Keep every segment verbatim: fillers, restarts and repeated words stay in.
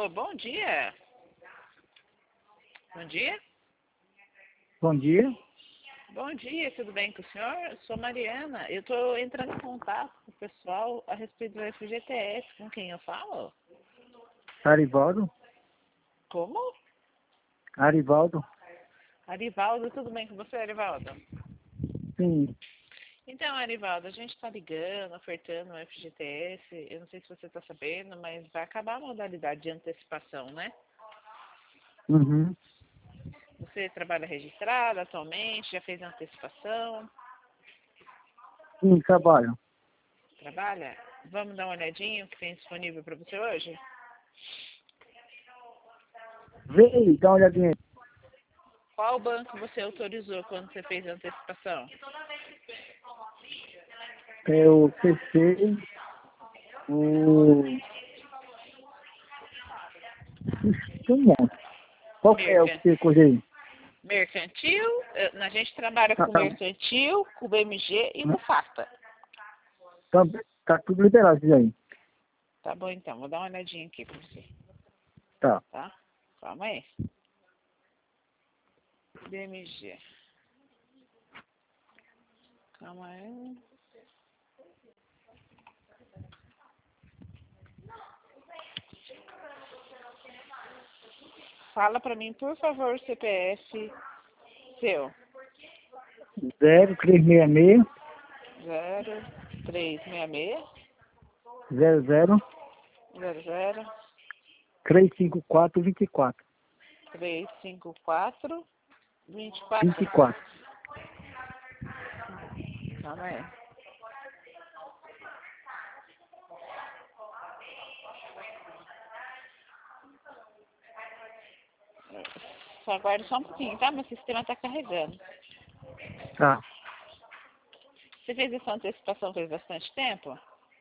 Alô, bom dia. Bom dia. Bom dia. Bom dia, tudo bem com o senhor? Eu sou Mariana. Eu estou entrando em contato com o pessoal a respeito do F G T S. Com quem eu falo? Arivaldo. Como? Arivaldo. Arivaldo, tudo bem com você, Arivaldo? Sim. Então, Arivaldo, a gente está ligando, ofertando o F G T S. Eu não sei se você está sabendo, mas vai acabar a modalidade de antecipação, né? Uhum. Você trabalha registrado atualmente? Já fez a antecipação? Sim, trabalho. Trabalha? Vamos dar uma olhadinha o que tem disponível para você hoje? Vê aí, dá uma olhadinha aí. Qual banco você autorizou quando você fez a antecipação? É o C C, o... Ixi, tem um monte. Qual que é o que Mercan... você coisa aí? Mercantil, eh, a gente trabalha Tá, com tá, Mercantil, com B M G e com FASTA. tá, tá tudo liberado isso aí. Tá bom então, vou dar uma olhadinha aqui para você, Tá. tá? Calma aí. B M G. Calma aí. Fala para mim, por favor, o C P F seu. zero três seis seis, Zero três seis seis zero zero, zero zero três cinco quatro, dois quatro. três cinco quatro vinte e vinte quatro. e quatro. Calma aí. Só aguarde só um pouquinho, tá? Meu sistema tá carregando. Tá. Você fez essa antecipação faz bastante tempo?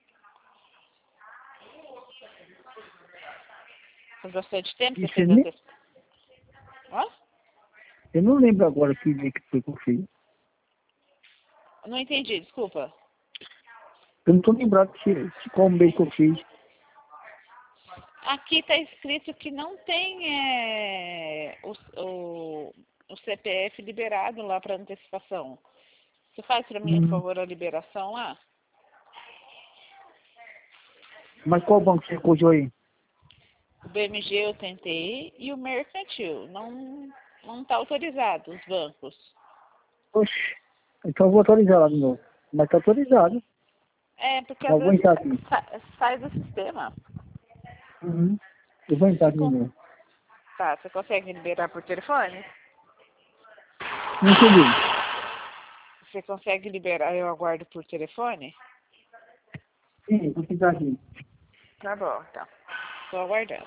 Faz bastante tempo que você Isso eu fez a nem... antecipação? Ó? Eu não lembro agora que dia que foi que eu fiz. Não entendi, desculpa. Eu não tô lembrado que, que qual mês que eu fiz. Aqui está escrito que não tem é, o, o, o C P F liberado lá para antecipação. Você faz para mim, por Uhum. favor, a liberação lá? Mas qual banco você coisou aí? O B M G eu tentei e o Mercantil. Não não está autorizado os bancos. Oxe, então eu vou atualizar lá de novo. Mas tá autorizado. É, porque às Eu vou vezes entrar aqui. sa sai do sistema. Uhum. Eu vou entrar Você aqui de con- novo. tá, você consegue liberar por telefone? Não entendi. Você consegue liberar, eu aguardo por telefone? Sim, vou entrar aqui. Tá bom, então. Estou aguardando.